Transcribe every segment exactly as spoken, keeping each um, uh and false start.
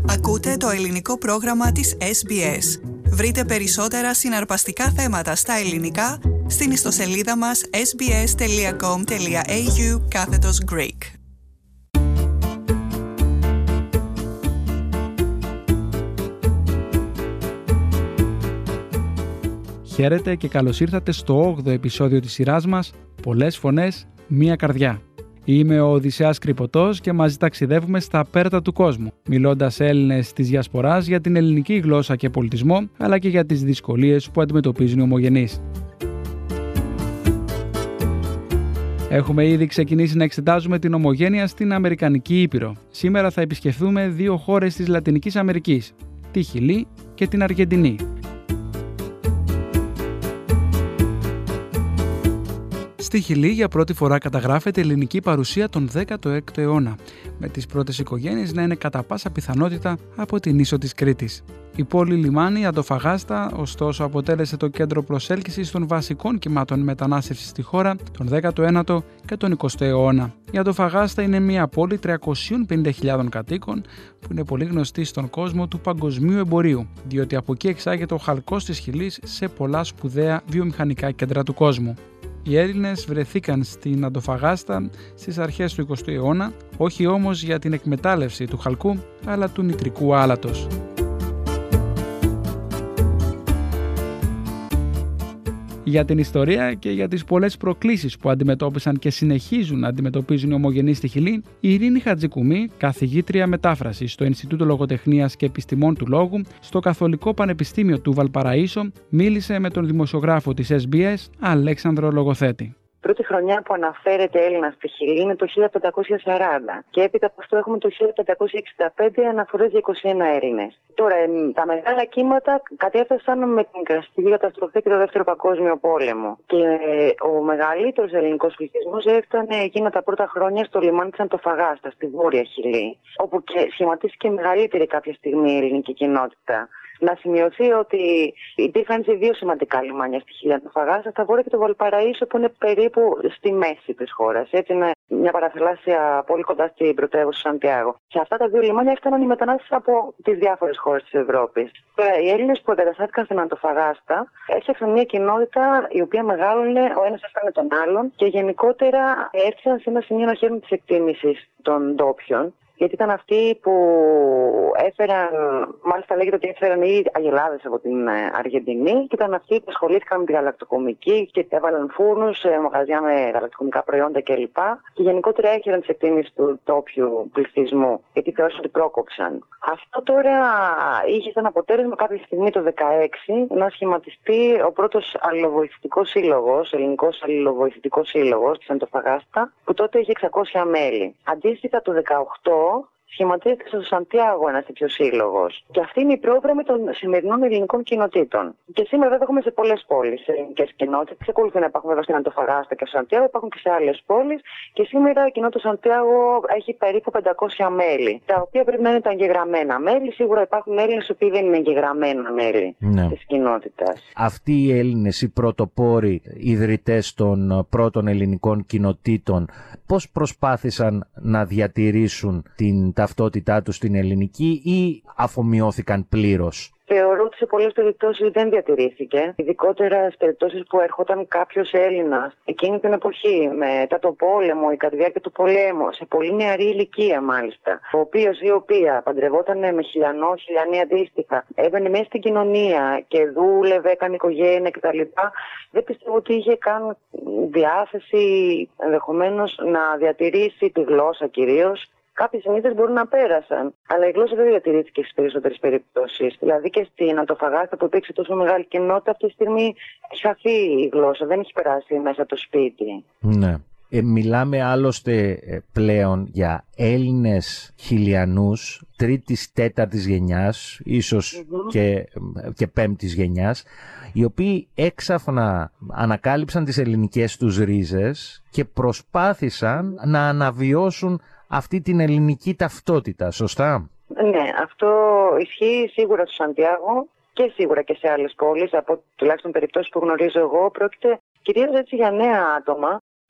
Ακούτε το ελληνικό πρόγραμμα της ες μπι ες. Βρείτε περισσότερα συναρπαστικά θέματα στα ελληνικά στην ιστοσελίδα μας sbs.com.au κάθετος Greek. Χαίρετε και καλώς ήρθατε στο όγδοο επεισόδιο της σειράς μας «Πολλές φωνές, μία καρδιά». Είμαι ο Οδυσσέας Κρυποτός και μαζί ταξιδεύουμε στα πέρτα του κόσμου, μιλώντας σε Έλληνες της Διασποράς για την ελληνική γλώσσα και πολιτισμό, αλλά και για τις δυσκολίες που αντιμετωπίζουν οι ομογενείς. Έχουμε ήδη ξεκινήσει να εξετάζουμε την ομογένεια στην Αμερικανική Ήπειρο. Σήμερα θα επισκεφθούμε δύο χώρες της Λατινικής Αμερικής, τη Χιλή και την Αργεντινή. Στη Χιλή για πρώτη φορά καταγράφεται ελληνική παρουσία τον δέκατο έκτο αιώνα, με τις πρώτες οικογένειες να είναι κατά πάσα πιθανότητα από την ίσο της Κρήτης. Η πόλη λιμάνι Αντοφαγάστα, ωστόσο, αποτέλεσε το κέντρο προσέλκυσης των βασικών κυμάτων μετανάστευσης στη χώρα τον δέκατο ένατο και τον εικοστό αιώνα. Η Αντοφαγάστα είναι μια πόλη τριακόσιες πενήντα χιλιάδων κατοίκων που είναι πολύ γνωστή στον κόσμο του παγκοσμίου εμπορίου, διότι από εκεί εξάγεται ο χαλκός της Χιλής σε πολλά σπουδαία βιομηχανικά κέντρα του κόσμου. Οι Έλληνες βρεθήκαν στην Αντοφαγάστα στις αρχές του εικοστού αιώνα, όχι όμως για την εκμετάλλευση του χαλκού, αλλά του νητρικού άλατος. Για την ιστορία και για τις πολλές προκλήσεις που αντιμετώπισαν και συνεχίζουν να αντιμετωπίζουν οι ομογενείς στη Χιλή, η Ειρήνη Χατζικουμή, καθηγήτρια μετάφρασης στο Ινστιτούτο Λογοτεχνίας και Επιστημών του Λόγου, στο Καθολικό Πανεπιστήμιο του Βαλπαραΐσο, μίλησε με τον δημοσιογράφο της ες μπι ες, Αλέξανδρο Λογοθέτη. Η πρώτη χρονιά που αναφέρεται Έλληνα στη Χιλή είναι το χίλια πεντακόσια σαράντα και έπειτα από αυτό έχουμε το χίλια πεντακόσια εξήντα πέντε αναφορές για είκοσι ένα Έλληνες. Τώρα, τα μεγάλα κύματα κατέφτασαν με την κραστική καταστροφή και το Δεύτερο Παγκόσμιο Πόλεμο. Και ο μεγαλύτερος ελληνικός πληθυσμός έφτανε εκείνα τα πρώτα χρόνια στο λιμάνι της Αντοφαγάστα, στη Βόρεια Χιλή, όπου και σχηματίστηκε μεγαλύτερη κάποια στιγμή η ελληνική κοινότητα. Να σημειωθεί ότι υπήρχαν σε δύο σημαντικά λιμάνια στη Χιλή Αντοφαγάστα, στα Βόρεια και το Βαλπαραΐσο, που είναι περίπου στη μέση της χώρας. Έτσι είναι μια παραθαλάσσια πολύ κοντά στην πρωτεύουσα Σαντιάγο. Σε αυτά τα δύο λιμάνια έφταναν οι μετανάστες από τις διάφορες χώρες της Ευρώπης. Τώρα, οι Έλληνες που εγκαταστάθηκαν στην Αντοφαγάστα έφτιαξαν μια κοινότητα η οποία μεγάλωνε, ο ένας έφτανε τον άλλον και γενικότερα έφτιαξαν σε ένα σημείο να χαίρουν της εκτίμησης των ντόπιων. Γιατί ήταν αυτοί που έφεραν, μάλιστα λέγεται ότι έφεραν οι αγελάδες από την Αργεντινή, και ήταν αυτοί που ασχολήθηκαν με τη γαλακτοκομική και έβαλαν φούρνους σε μαγαζιά με γαλακτοκομικά προϊόντα κλπ. Και γενικότερα έχεραν τις εκτίμησεις του τόπιου πληθυσμού, γιατί θεώρησαν ότι πρόκοψαν. Αυτό τώρα είχε σαν αποτέλεσμα κάποια στιγμή το δύο χιλιάδες δεκαέξι να σχηματιστεί ο πρώτος αλληλοβοηθητικός σύλλογος, ελληνικός αλληλοβοηθητικός σύλλογος της Αντοφαγάστα, που τότε είχε εξακόσια μέλη. Αντίστοιχα το δύο χιλιάδες δεκαοκτώ σχηματίζεται στο Σαντιάγο ένας τέτοιος σύλλογος. Και αυτή είναι η πρόδρομη των σημερινών ελληνικών κοινοτήτων. Και σήμερα βέβαια έχουμε σε πολλές πόλεις ελληνικές κοινότητες. Εξακολουθούν να υπάρχουν βέβαια στην Αντοφαγάστα και στο Σαντιάγο, υπάρχουν και σε άλλες πόλεις. Και σήμερα η κοινότητα του Σαντιάγο έχει περίπου πεντακόσια μέλη, τα οποία πρέπει να είναι τα εγγεγραμμένα μέλη. Σίγουρα υπάρχουν Έλληνες οι οποίοι δεν είναι εγγεγραμμένα μέλη, ναι, της κοινότητας. Αυτοί οι Έλληνες, οι πρωτοπόροι ιδρυτές των πρώτων ελληνικών κοινοτήτων, πώς προσπάθησαν να διατηρήσουν την ταυτότητά τους στην ελληνική ή αφομοιώθηκαν πλήρως? Θεωρώ ότι σε πολλές περιπτώσεις δεν διατηρήθηκε, ειδικότερα στις περιπτώσεις που έρχονταν κάποιος Έλληνας εκείνη την εποχή, μετά το πόλεμο ή κατά τη διάρκεια του πολέμου, σε πολύ νεαρή ηλικία μάλιστα, ο οποίος ή η οποία παντρευόταν με χιλιανό, χιλιανή αντίστοιχα, έμπαινε μέσα στην κοινωνία και δούλευε, έκανε οικογένεια κτλ. Δεν πιστεύω ότι είχε καν διάθεση ενδεχομένως να διατηρήσει τη γλώσσα κυρίως. Κάποιες συνήθειες μπορούν να πέρασαν, αλλά η γλώσσα δεν διατηρήθηκε στις περισσότερες περιπτώσεις. Δηλαδή και στην Αντοφαγάστα που υπήρξε τόσο μεγάλη κοινότητα, αυτή τη στιγμή έχει χαθεί η γλώσσα, δεν έχει περάσει μέσα από το σπίτι. Ναι. Ε, μιλάμε άλλωστε πλέον για Έλληνες χιλιανούς τρίτης, τέταρτης γενιάς, ίσως mm-hmm. και, και πέμπτης γενιάς, οι οποίοι έξαφνα ανακάλυψαν τις ελληνικές τους ρίζες και προσπάθησαν να αναβιώσουν αυτή την ελληνική ταυτότητα, σωστά? Ναι, αυτό ισχύει σίγουρα στο Σαντιάγο και σίγουρα και σε άλλες πόλεις, από τουλάχιστον περιπτώσεις που γνωρίζω εγώ. Πρόκειται κυρίως έτσι για νέα άτομα,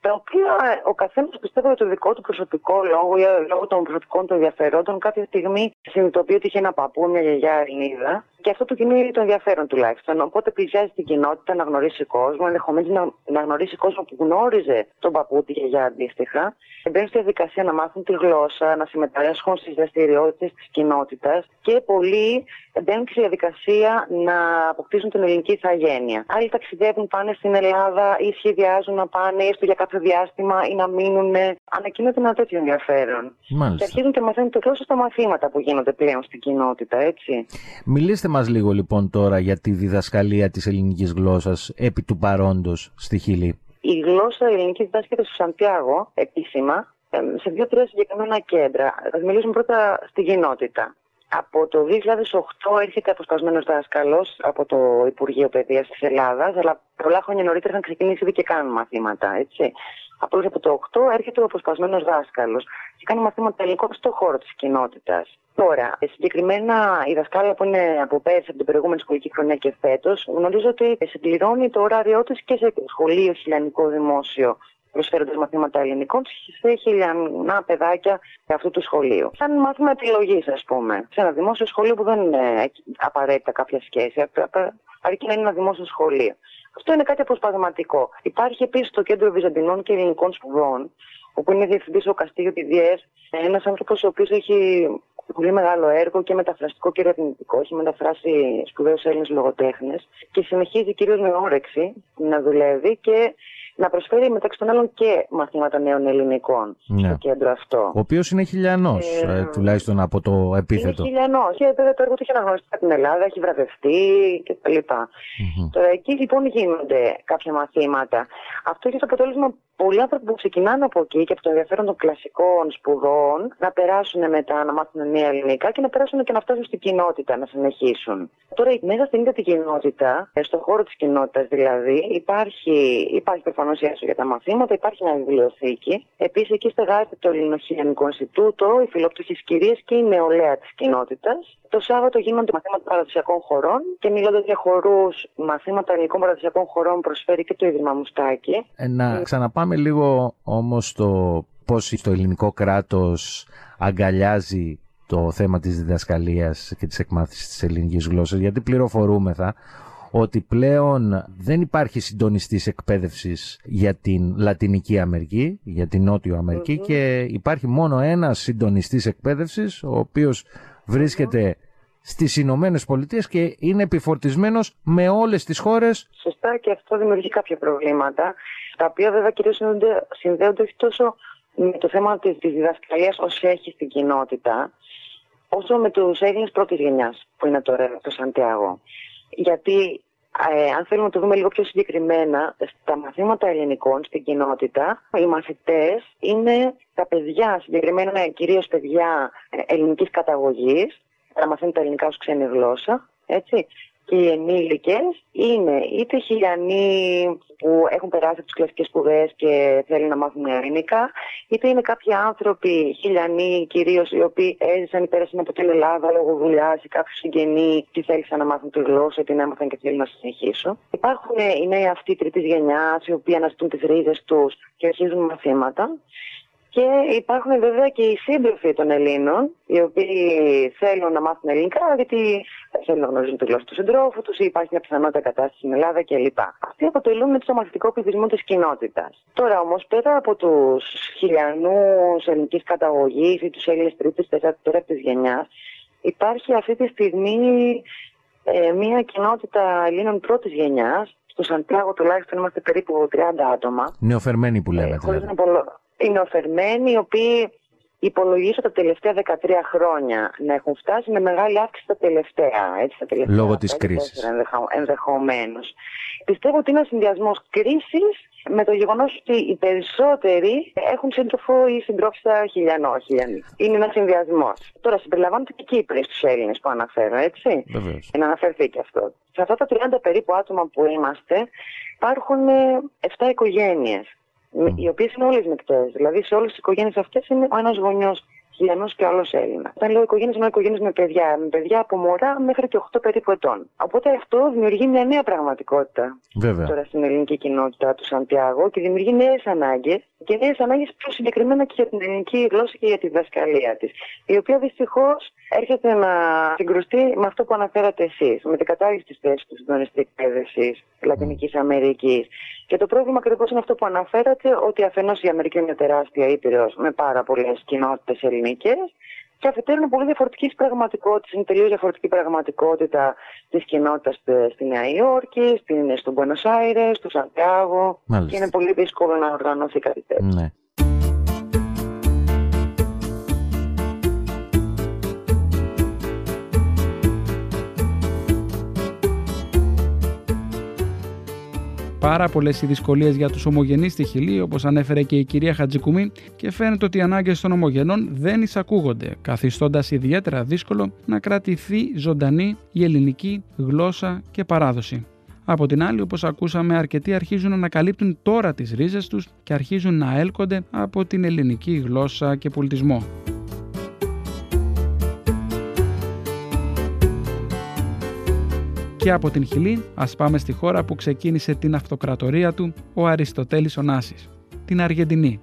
τα οποία ο καθένας πιστεύω για το δικό του προσωπικό λόγο ή λόγω των προσωπικών του ενδιαφερόντων κάποια στιγμή συνειδητοποιεί ότι είχε ένα παππού, μια γιαγιά Ελληνίδα και αυτό του κινεί το ενδιαφέρον τουλάχιστον. Οπότε πλησιάζει την κοινότητα να γνωρίσει κόσμο, ενδεχομένως να, να γνωρίσει κόσμο που γνώριζε τον παππού, τη γιαγιά αντίστοιχα. Μπαίνουν στη διαδικασία να μάθουν τη γλώσσα, να συμμετάσχουν στις δραστηριότητες της κοινότητας και πολλοί μπαίνουν στη διαδικασία να αποκτήσουν την ελληνική ηθαγένεια. Άλλοι ταξιδεύουν, πάνε στην Ελλάδα ή σχεδιάζουν να πάνε έστω για κάποιο διάστημα ή να μείνουν. Ανακοίνεται ένα τέτοιο ενδιαφέρον. Μάλιστα. Και αρχίζουν και μαθαίνουν τη γλώσσα στα μαθήματα που γίνονται πλέον στην κοινότητα, έτσι. Μιλήστε μας λίγο λοιπόν τώρα για τη διδασκαλία της ελληνικής γλώσσας επί του παρόντος στη Χιλή. Η γλώσσα ελληνική διδάσκεται στο Σαντιάγο επίσημα σε δύο-τρία συγκεκριμένα κέντρα. Θα μιλήσουμε πρώτα στη κοινότητα. Από το δύο χιλιάδες οκτώ έρχεται αποσπασμένος δάσκαλος από το Υπουργείο Παιδείας της Ελλάδας, αλλά πολλά χρόνια νωρίτερα είχαν ξεκινήσει ήδη και κάνουν μαθήματα, έτσι. Απλώς από το οκτώ έρχεται ο αποσπασμένος δάσκαλος και κάνει μαθήματα ελληνικών στο χώρο της κοινότητας. Τώρα, συγκεκριμένα η δασκάλα που είναι από πέρσι, από την προηγούμενη σχολική χρονιά και φέτος, γνωρίζω ότι συμπληρώνει το ωράριό της και σε σχολείο χιλιανικό δημόσιο, προσφέροντας μαθήματα ελληνικών σε χιλιανά παιδάκια αυτού του σχολείου. Σαν μάθημα επιλογής, ας πούμε. Σε ένα δημόσιο σχολείο που δεν είναι απαραίτητα κάποια σχέση, αρκεί να είναι ένα δημόσιο σχολείο. Αυτό είναι κάτι αποσπασματικό. Υπάρχει επίσης το Κέντρο Βυζαντινών και Ελληνικών Σπουδών, όπου είναι διευθυντής ο Καστίγιο Τιδιές, ένας άνθρωπος ο οποίος έχει πολύ μεγάλο έργο και μεταφραστικό και ερευνητικό. Έχει μεταφράσει σπουδαίους Έλληνες λογοτέχνες και συνεχίζει κυρίως με όρεξη να δουλεύει και να προσφέρει μεταξύ των άλλων και μαθήματα νέων ελληνικών, ναι, στο κέντρο αυτό. Ο οποίος είναι χιλιανός, ε, ε, τουλάχιστον από το επίθετο. Είναι χιλιανός και βέβαια το έργο του έχει αναγνωριστεί από την Ελλάδα, έχει βραβευτεί κτλ. Mm-hmm. Τώρα εκεί λοιπόν γίνονται κάποια μαθήματα. Αυτό έχει το αποτέλεσμα πολλοί άνθρωποι που ξεκινάνε από εκεί και από το ενδιαφέρον των κλασικών σπουδών να περάσουν μετά να μάθουν νέα ελληνικά και να περάσουν και να φτάσουν στην κοινότητα να συνεχίσουν. Τώρα μέσα στην ίδια την κοινότητα, στον χώρο της κοινότητας δηλαδή, υπάρχει, υπάρχει προφανώς η αίθουσα για τα μαθήματα, υπάρχει μια βιβλιοθήκη. Επίσης εκεί στεγάζεται το Ελληνοχιλιανικό Ινστιτούτο, οι φιλόπτωχες κυρίες και η νεολαία της κοινότητας. Το Σάββατο γίνονται μαθήματα παραδοσιακών χωρών και μιλώντας για χορούς, μαθήματα ελληνικών παραδοσιακών χωρών προσφέρει και το Ίδρυμα Μουστάκη. Ε, να ξαναπάμε λίγο όμως το πώς το ελληνικό κράτος αγκαλιάζει το θέμα της διδασκαλίας και της εκμάθησης της ελληνικής γλώσσας, γιατί πληροφορούμεθα ότι πλέον δεν υπάρχει συντονιστής εκπαίδευσης για την Λατινική Αμερική, για την Νότιο Αμερική, mm-hmm. και υπάρχει μόνο ένας συντονιστής εκπαίδευσης, ο οποίος βρίσκεται mm-hmm. στις Ηνωμένες Πολιτείες και είναι επιφορτισμένος με όλες τις χώρες. Σωστά, και αυτό δημιουργεί κάποια προβλήματα, τα οποία βέβαια κυρίως συνδέονται, συνδέονται όχι τόσο με το θέμα της, της διδασκαλίας όσο έχει στην κοινότητα, όσο με τους Έλληνες πρώτης γενιάς που είναι τώρα στο Σαντιάγο. Γιατί ε, αν θέλουμε να το δούμε λίγο πιο συγκεκριμένα, στα μαθήματα ελληνικών στην κοινότητα, οι μαθητές είναι τα παιδιά, συγκεκριμένα κυρίως παιδιά ελληνικής καταγωγής, να μαθαίνουν τα ελληνικά ως ξένη γλώσσα, έτσι. Και οι ενήλικες είναι είτε χιλιανοί που έχουν περάσει από τις κλασικές σπουδές και θέλουν να μάθουν ελληνικά, είτε είναι κάποιοι άνθρωποι χιλιανοί κυρίως οι οποίοι έζησαν ή πέρασαν από την Ελλάδα λόγω δουλειάς ή κάποιοι συγγενείς και θέλησαν να μάθουν τη γλώσσα, την έμαθαν και θέλουν να συνεχίσουν. Υπάρχουν οι νέοι αυτοί τρίτης γενιάς οι οποίοι αναζητούν τις ρίζες τους και αρχίζουν μαθήματα. Και υπάρχουν βέβαια και οι σύντροφοι των Ελλήνων, οι οποίοι θέλουν να μάθουν ελληνικά, γιατί θέλουν να γνωρίζουν τη γλώσσα του συντρόφου τους, ή υπάρχει μια πιθανότητα κατάσταση στην Ελλάδα κλπ. Αυτοί αποτελούν το μαθητικό πληθυσμό της κοινότητας. Τώρα όμως, πέρα από τους χιλιανούς ελληνικής καταγωγής ή τους Έλληνες τρίτης, τέταρτης γενιάς, υπάρχει αυτή τη στιγμή ε, μια κοινότητα Ελλήνων πρώτης γενιάς. Στο Σαντιάγο τουλάχιστον είμαστε περίπου τριάντα άτομα. Νεοφερμένοι που λέμε. Ε, Οι νεοφερμένοι, οι οποίοι υπολογίζω τα τελευταία δεκατρία χρόνια να έχουν φτάσει με μεγάλη αύξηση τα τελευταία. Έτσι, τα τελευταία λόγω της κρίσης. Ενδεχομένως. Πιστεύω ότι είναι ένα συνδυασμός κρίσης με το γεγονός ότι οι περισσότεροι έχουν σύντροφο ή συντρόφισσα χιλιανό, χιλιανή. Είναι ένας συνδυασμός. Τώρα συμπεριλαμβάνονται και οι Κύπροι στους Έλληνες που αναφέρω, έτσι. Βεβαίως. Για να αναφερθεί και αυτό. Σε αυτά τα τριάντα περίπου άτομα που είμαστε, υπάρχουν επτά οικογένειες. Mm. Οι οποίες είναι όλες μεικτές. Δηλαδή σε όλες τις οικογένειες αυτές είναι ο ένας γονιός Χιλιανός και άλλος Έλληνα. Όταν λέω οικογένειες, εννοώ οικογένειες με παιδιά, με παιδιά από μωρά μέχρι και οκτώ περίπου ετών. Οπότε αυτό δημιουργεί μια νέα πραγματικότητα. Βέβαια. Τώρα στην ελληνική κοινότητα του Σαντιάγο και δημιουργεί νέες ανάγκες και νέες ανάγκες πιο συγκεκριμένα και για την ελληνική γλώσσα και για τη διδασκαλία της. Η οποία δυστυχώς έρχεται να συγκρουστεί με αυτό που αναφέρατε εσείς, με την κατάργηση της θέσης του συντονιστή εκπαίδευσης Λατινικής Αμερικής. Και το πρόβλημα ακριβώς είναι αυτό που αναφέρατε, ότι αφενός η Αμερική είναι μια τεράστια ήπειρος με πάρα πολλές κοινότητες ελληνικές. Και αφετέρου είναι πολύ διαφορετική πραγματικότητα. Είναι τελείως διαφορετική πραγματικότητα της κοινότητας στη Νέα Υόρκη, στον Μπουένος Άιρες, στο Σαντιάγο. Και είναι πολύ δύσκολο να οργανωθεί κάτι τέτοιο. Ναι. Πάρα πολλές οι δυσκολίες για τους ομογενείς στη Χιλή, όπως ανέφερε και η κυρία Χατζικουμή, και φαίνεται ότι οι ανάγκες των ομογενών δεν εισακούγονται, καθιστώντας ιδιαίτερα δύσκολο να κρατηθεί ζωντανή η ελληνική γλώσσα και παράδοση. Από την άλλη, όπως ακούσαμε, αρκετοί αρχίζουν να ανακαλύπτουν τώρα τις ρίζες τους και αρχίζουν να έλκονται από την ελληνική γλώσσα και πολιτισμό. Και από την Χιλή, ας πάμε στη χώρα που ξεκίνησε την αυτοκρατορία του ο Αριστοτέλης Ωνάσης, την Αργεντινή.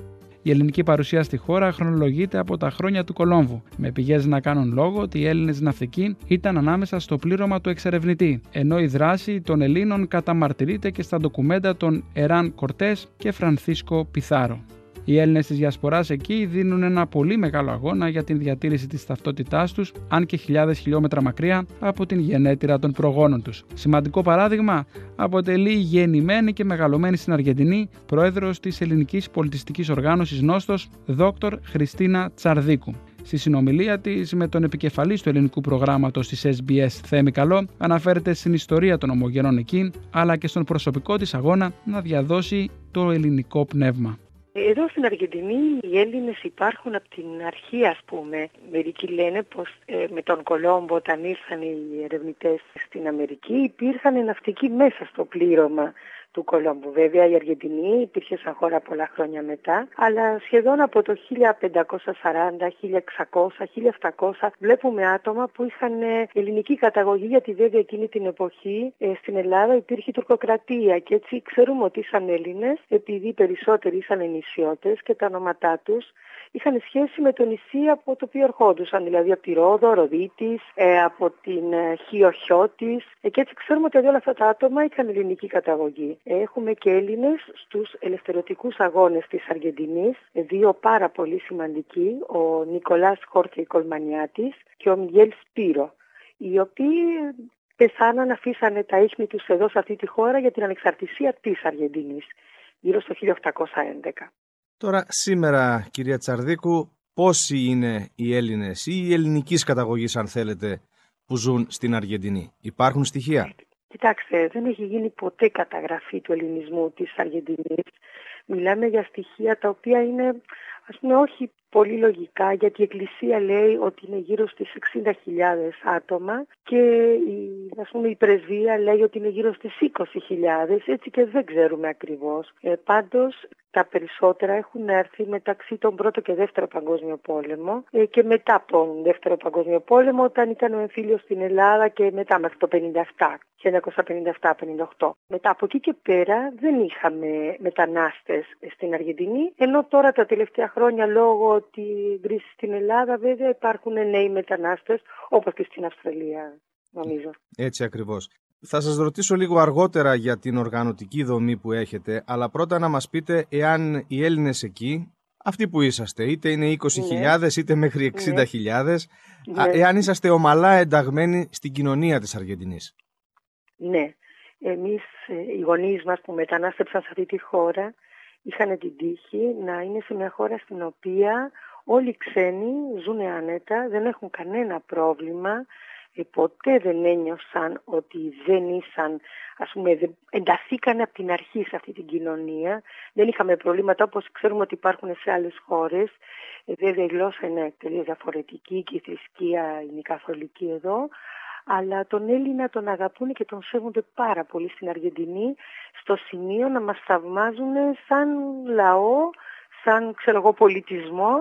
Η ελληνική παρουσία στη χώρα χρονολογείται από τα χρόνια του Κολόμβου, με πηγές να κάνουν λόγο ότι οι Έλληνες ναυτικοί ήταν ανάμεσα στο πλήρωμα του εξερευνητή, ενώ η δράση των Ελλήνων καταμαρτυρείται και στα ντοκουμέντα των Εράν Κορτές και Φρανθίσκο Πιθάρο. Οι Έλληνες της Διασποράς εκεί δίνουν ένα πολύ μεγάλο αγώνα για την διατήρηση της ταυτότητάς τους, αν και χιλιάδες χιλιόμετρα μακριά από την γενέτειρα των προγόνων τους. Σημαντικό παράδειγμα αποτελεί η γεννημένη και μεγαλωμένη στην Αργεντινή πρόεδρος της Ελληνικής Πολιτιστικής Οργάνωσης Νόστος, δόκτωρ Χριστίνα Τσαρδίκου. Στη συνομιλία της με τον επικεφαλής του ελληνικού προγράμματος της ες μπι ες, Θέμη Καλό, αναφέρεται στην ιστορία των ομογενών εκεί, αλλά και στον προσωπικό της αγώνα να διαδώσει το ελληνικό πνεύμα. Εδώ στην Αργεντινή οι Έλληνες υπάρχουν από την αρχή, ας πούμε. Μερικοί λένε πως ε, με τον Κολόμπο, όταν ήρθαν οι ερευνητές στην Αμερική, υπήρχαν ναυτικοί μέσα στο πλήρωμα του Κολόμπου. Βέβαια η Αργεντινή υπήρχε σαν χώρα πολλά χρόνια μετά, αλλά σχεδόν από το χίλια πεντακόσια σαράντα, χίλια εξακόσια, χίλια επτακόσια βλέπουμε άτομα που είχαν ελληνική καταγωγή, γιατί βέβαια εκείνη την εποχή ε, στην Ελλάδα υπήρχε τουρκοκρατία και έτσι ξέρουμε ότι ήσαν Έλληνες, επειδή περισσότεροι ήσαν νησιώτες και τα ονόματά τους είχαν σχέση με το νησί από το οποίο ερχόντουσαν, δηλαδή από τη Ρόδο, Ροδίτης, ε, από την ε, Χίο Χιώτης, ε, και έτσι ξέρουμε ότι όλα αυτά τα άτομα είχαν ελληνική καταγωγή. Έχουμε και Έλληνες στους ελευθερωτικούς αγώνες της Αργεντινής, δύο πάρα πολύ σημαντικοί, ο Νικολάς Χόρχε Κολμανιάτης και ο Μιγέλ Σπύρο, οι οποίοι πεθάναν, αφήσανε τα ίχνη τους εδώ σε αυτή τη χώρα για την ανεξαρτησία της Αργεντινής, γύρω στο χίλια οκτακόσια έντεκα. Τώρα, σήμερα, κυρία Τσαρδίκου, πόσοι είναι οι Έλληνες ή οι ελληνικής καταγωγής, αν θέλετε, που ζουν στην Αργεντινή? Υπάρχουν στοιχεία? Κοιτάξτε, δεν έχει γίνει ποτέ καταγραφή του ελληνισμού της Αργεντινής. Μιλάμε για στοιχεία τα οποία είναι, ας πούμε, όχι πολύ λογικά, γιατί η Εκκλησία λέει ότι είναι γύρω στις εξήντα χιλιάδες άτομα και η, ας πούμε, η Πρεσβεία λέει ότι είναι γύρω στις είκοσι χιλιάδες, έτσι και δεν ξέρουμε ακριβώς. Ε, πάντως, τα περισσότερα έχουν έρθει μεταξύ τον Πρώτο και Δεύτερο Παγκόσμιο Πόλεμο ε, και μετά από τον Δεύτερο Παγκόσμιο Πόλεμο, όταν ήταν ο εμφύλιος στην Ελλάδα και μετά μέχρι το χίλια εννιακόσια πενήντα επτά πενήντα οκτώ. Μετά από εκεί και πέρα δεν είχαμε μετανάστες στην Αργεντινή, ενώ τώρα τα τελευταία χρόνια λόγω τη κρίση στην Ελλάδα βέβαια υπάρχουν νέοι μετανάστες, όπως και στην Αυστραλία, νομίζω. Έτσι ακριβώς. Θα σας ρωτήσω λίγο αργότερα για την οργανωτική δομή που έχετε, αλλά πρώτα να μας πείτε εάν οι Έλληνες εκεί, αυτοί που είσαστε, είτε είναι είκοσι χιλιάδες, ναι, είτε μέχρι εξήντα χιλιάδες, ναι, εάν είσαστε ομαλά ενταγμένοι στην κοινωνία της Αργεντινής. Ναι. Εμείς, οι γονείς μας που μετανάστεψαν σε αυτή τη χώρα, είχαν την τύχη να είναι σε μια χώρα στην οποία όλοι οι ξένοι ζουν άνετα, δεν έχουν κανένα πρόβλημα, ποτέ δεν ένιωσαν ότι δεν ήσαν, ας πούμε, ενταθήκανε από την αρχή σε αυτή την κοινωνία. Δεν είχαμε προβλήματα όπως ξέρουμε ότι υπάρχουν σε άλλες χώρες. Βέβαια η γλώσσα είναι τελείως διαφορετική και η θρησκεία είναι καθολική εδώ. Αλλά τον Έλληνα τον αγαπούν και τον σέβονται πάρα πολύ στην Αργεντινή, στο σημείο να μας θαυμάζουν σαν λαό, σαν ξέρω εγώ πολιτισμό,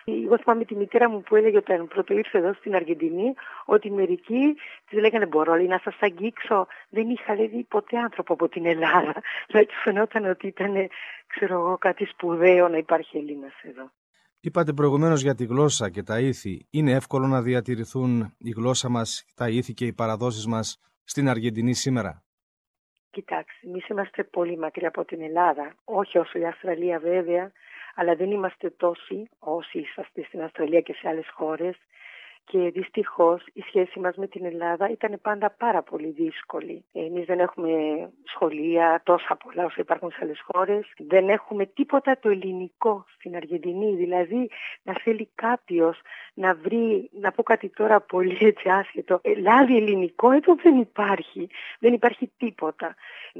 Εγώ θυμάμαι τη μητέρα μου που έλεγε όταν πρώτο ήρθε εδώ στην Αργεντινή ότι μερικοί της λέγανε μπορώ λέει, να σας αγγίξω. Δεν είχα δει ποτέ άνθρωπο από την Ελλάδα. Δηλαδή φαινόταν ότι ήταν ξέρω εγώ, κάτι σπουδαίο να υπάρχει Έλληνας εδώ. Είπατε προηγουμένως για τη γλώσσα και τα ήθη. Είναι εύκολο να διατηρηθούν η γλώσσα μας, τα ήθη και οι παραδόσεις μας στην Αργεντινή σήμερα? Κοιτάξτε, εμείς είμαστε πολύ μακριά από την Ελλάδα. Όχι όσο η Αυστραλία βέβαια, αλλά δεν είμαστε τόσοι όσοι είσαστε στην Αυστραλία και σε άλλες χώρες. Και δυστυχώς η σχέση μας με την Ελλάδα ήταν πάντα πάρα πολύ δύσκολη. Εμείς δεν έχουμε σχολεία τόσα πολλά όσο υπάρχουν σε άλλες χώρες. Δεν έχουμε τίποτα το ελληνικό στην Αργεντινή. Δηλαδή να θέλει κάποιος να βρει, να πω κάτι τώρα πολύ έτσι άσχετο, λάδι ελληνικό εδώ δεν υπάρχει. Δεν υπάρχει τίποτα.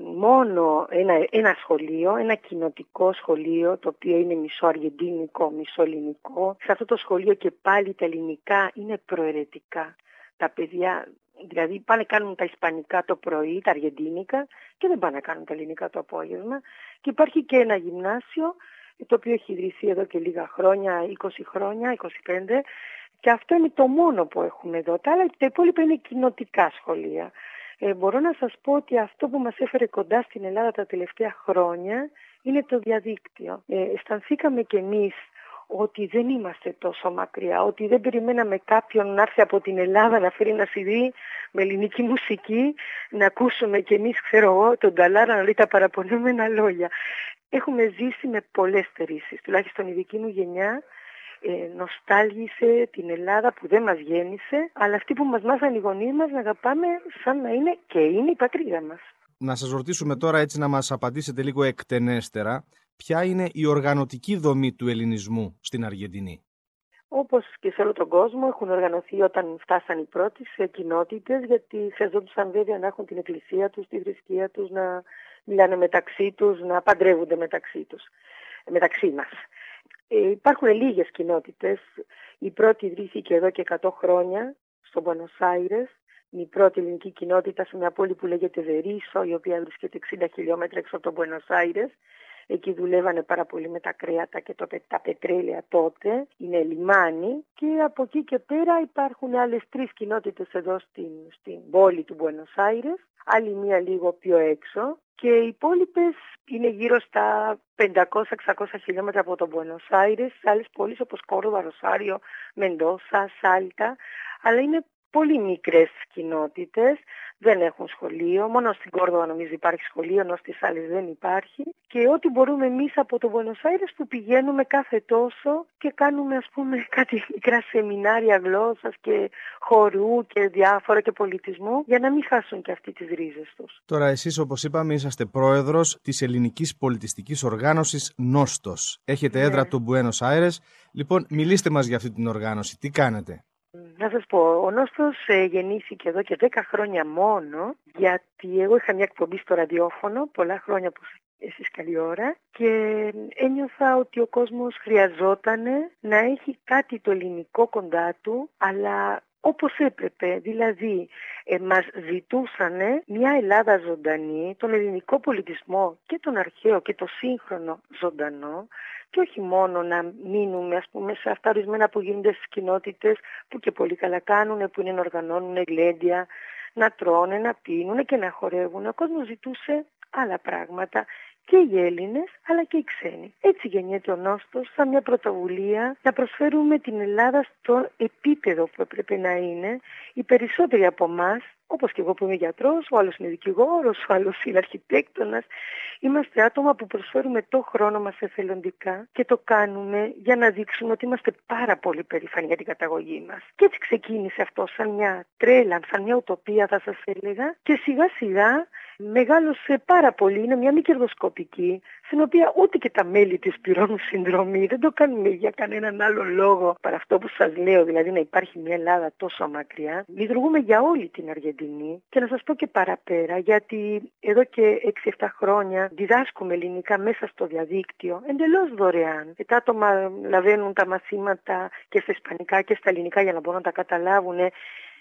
Μόνο ένα, ένα σχολείο, ένα κοινοτικό σχολείο, το οποίο είναι μισό αργεντίνικο, μισό ελληνικό. Σε αυτό το σχολείο και πάλι τα ελληνικά είναι προαιρετικά. Τα παιδιά δηλαδή πάνε κάνουν τα ισπανικά το πρωί, τα αργεντίνικα και δεν πάνε να κάνουν τα ελληνικά το απόγευμα. Και υπάρχει και ένα γυμνάσιο το οποίο έχει ιδρυθεί εδώ και λίγα χρόνια, είκοσι χρόνια, είκοσι πέντε, και αυτό είναι το μόνο που έχουμε εδώ. Τα άλλα, τα υπόλοιπα είναι κοινοτικά σχολεία. Ε, μπορώ να σας πω ότι αυτό που μας έφερε κοντά στην Ελλάδα τα τελευταία χρόνια είναι το διαδίκτυο. Ε, αισθανθήκαμε κι εμείς ότι δεν είμαστε τόσο μακριά, ότι δεν περιμέναμε κάποιον να έρθει από την Ελλάδα να φέρει ένα σι ντι με ελληνική μουσική, να ακούσουμε κι εμείς, ξέρω εγώ, τον Ταλάρα να λέει τα παραπονούμενα λόγια. Έχουμε ζήσει με πολλές στερήσεις, τουλάχιστον η δική μου γενιά ε, νοστάλγησε την Ελλάδα που δεν μας γέννησε, αλλά αυτή που μας μάθανε οι γονείς μας να αγαπάμε σαν να είναι και είναι η πατρίδα μας. Να σας ρωτήσουμε τώρα έτσι να μας απαντήσετε λίγο εκτενέστερα. Ποια είναι η οργανωτική δομή του ελληνισμού στην Αργεντινή? Όπως και σε όλο τον κόσμο έχουν οργανωθεί όταν φτάσαν οι πρώτοι σε κοινότητες, γιατί χρειαζόντουσαν βέβαια να έχουν την εκκλησία τους, τη θρησκεία τους, να μιλάνε μεταξύ τους, να παντρεύονται μεταξύ τους, μεταξύ μας. Ε, υπάρχουν λίγες κοινότητες. Η πρώτη ιδρύθηκε εδώ και εκατό χρόνια στο Μπουένος Άιρες. Η πρώτη ελληνική κοινότητα σε μια πόλη που λέγεται Βερίσο, η οποία βρίσκεται εξήντα χιλιόμετρα έξω από τον Μπουένος Άιρες. Εκεί δουλεύανε πάρα πολύ με τα κρέατα και το, τα πετρέλαια τότε. Είναι λιμάνι και από εκεί και πέρα υπάρχουν άλλες τρεις κοινότητες εδώ στην, στην πόλη του Μπουένος Άιρες. Άλλη μία λίγο πιο έξω. Και οι υπόλοιπες είναι γύρω στα πεντακόσια με εξακόσια χιλιόμετρα από τον Μπουένος Άιρες. Σε άλλες πόλεις όπως Κόρδοβα, Ροσάριο, Μεντόσα, Σάλτα. Αλλά είναι πολύ μικρές κοινότητες, δεν έχουν σχολείο, μόνο στην Κόρδοβα νομίζω υπάρχει σχολείο, ενώ στις άλλες δεν υπάρχει. Και ό,τι μπορούμε εμείς από το Μπουένος Άιρες που πηγαίνουμε κάθε τόσο και κάνουμε ας πούμε κάτι μικρά σεμινάρια γλώσσας και χορού και διάφορα και πολιτισμού, για να μην χάσουν και αυτοί τις ρίζες τους. Τώρα εσείς όπως είπαμε είσαστε πρόεδρος της ελληνικής πολιτιστικής οργάνωσης Νόστος. Έχετε Ναι. έδρα του Μπουένος Άιρες. Λοιπόν, μιλήστε μας για αυτή την οργάνωση. Τι κάνετε? Να σας πω, ο Νόστος ε, γεννήθηκε εδώ και δέκα χρόνια μόνο, γιατί εγώ είχα μια εκπομπή στο ραδιόφωνο, πολλά χρόνια που εσείς καλή ώρα, και ένιωθα ότι ο κόσμος χρειαζόταν να έχει κάτι το ελληνικό κοντά του, αλλά όπως έπρεπε. Δηλαδή, ε, μας ζητούσανε μια Ελλάδα ζωντανή, τον ελληνικό πολιτισμό και τον αρχαίο και το σύγχρονο ζωντανό, και όχι μόνο να μείνουμε ας πούμε, σε αυτά ορισμένα που γίνονται στις κοινότητες που και πολύ καλά κάνουν, που είναι να οργανώνουν γλέντια, να τρώνε, να πίνουν και να χορεύουν. Ο κόσμος ζητούσε άλλα πράγματα. Και οι Έλληνες αλλά και οι ξένοι. Έτσι γεννιέται ο Νόστος σαν μια πρωτοβουλία να προσφέρουμε την Ελλάδα στο επίπεδο που έπρεπε να είναι. Οι περισσότεροι από εμάς, όπως και εγώ που είμαι γιατρός, ο άλλος είναι δικηγόρος, ο άλλος είναι αρχιτέκτονας, είμαστε άτομα που προσφέρουμε το χρόνο μας εθελοντικά και το κάνουμε για να δείξουμε ότι είμαστε πάρα πολύ περήφανοι για την καταγωγή μας. Και έτσι ξεκίνησε αυτό σαν μια τρέλα, σαν μια ουτοπία θα σας έλεγα, και σιγά σιγά μεγάλωσε πάρα πολύ. Είναι μια μη κερδοσκοπική, στην οποία ούτε και τα μέλη της πληρώνουν συνδρομή. Δεν το κάνουμε για κανέναν άλλο λόγο παρά αυτό που σας λέω, δηλαδή να υπάρχει μια Ελλάδα τόσο μακριά. Λειτουργούμε για όλη την Αργεντινή και να σας πω και παραπέρα, γιατί εδώ και έξι εφτά χρόνια διδάσκουμε ελληνικά μέσα στο διαδίκτυο εντελώς δωρεάν. Τα άτομα λαβαίνουν τα μαθήματα και στα ισπανικά και στα ελληνικά για να μπορούν να τα καταλάβουν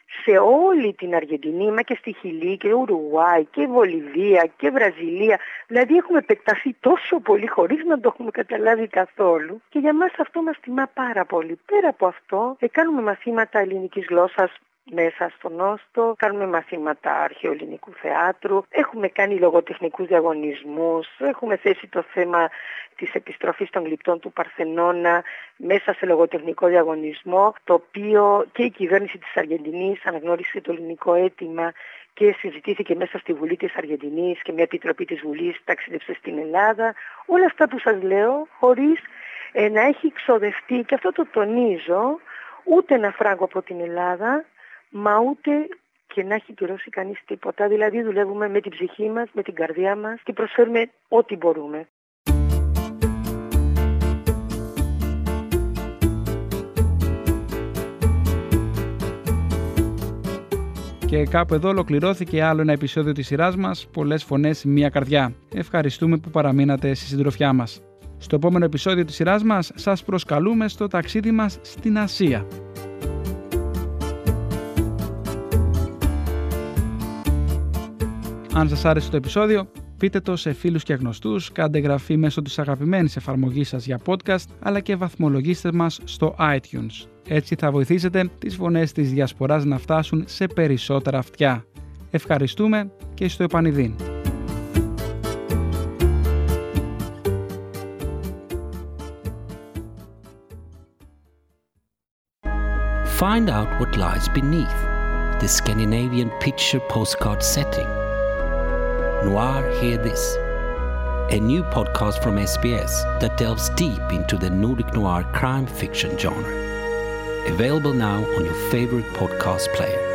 σε όλη την Αργεντινή, μα και στη Χιλή και Ουρουγουάι και Βολιβία και Βραζιλία. Δηλαδή έχουμε επεκταθεί τόσο πολύ χωρίς να το έχουμε καταλάβει καθόλου και για μας αυτό μας τιμά πάρα πολύ. Πέρα από αυτό, ε, κάνουμε μαθήματα ελληνικής γλώσσας μέσα στον Νόστο, κάνουμε μαθήματα αρχαιοελληνικού θεάτρου, έχουμε κάνει λογοτεχνικούς διαγωνισμούς, έχουμε θέσει το θέμα της επιστροφής των γλυπτών του Παρθενώνα μέσα σε λογοτεχνικό διαγωνισμό, το οποίο και η κυβέρνηση της Αργεντινής αναγνώρισε το ελληνικό αίτημα και συζητήθηκε μέσα στη Βουλή της Αργεντινής και μια επιτροπή της Βουλής ταξίδευσε στην Ελλάδα. Όλα αυτά που σας λέω χωρίς ε, να έχει ξοδευτεί, και αυτό το τονίζω, ούτε ένα φράγκο από την Ελλάδα, μα ούτε και να έχει πληρώσει κανείς τίποτα. Δηλαδή δουλεύουμε με την ψυχή μας, με την καρδιά μας και προσφέρουμε ό,τι μπορούμε. Και κάπου εδώ ολοκληρώθηκε άλλο ένα επεισόδιο της σειράς μας «Πολλές φωνές, μία καρδιά». Ευχαριστούμε που παραμείνατε στη συντροφιά μας. Στο επόμενο επεισόδιο της σειράς μας σας προσκαλούμε στο ταξίδι μας στην Ασία. Αν σας άρεσε το επεισόδιο, πείτε το σε φίλους και γνωστούς, κάντε εγγραφή μέσω της αγαπημένης εφαρμογής σας για podcast, αλλά και βαθμολογήστε μας στο iTunes. Έτσι θα βοηθήσετε τις φωνές της διασποράς να φτάσουν σε περισσότερα αυτιά. Ευχαριστούμε και στο επανειδήν. Find out what lies beneath the Scandinavian picture postcard setting. Noir, Hear This, a new podcast from S B S that delves deep into the Nordic noir crime fiction genre. Available now on your favorite podcast player.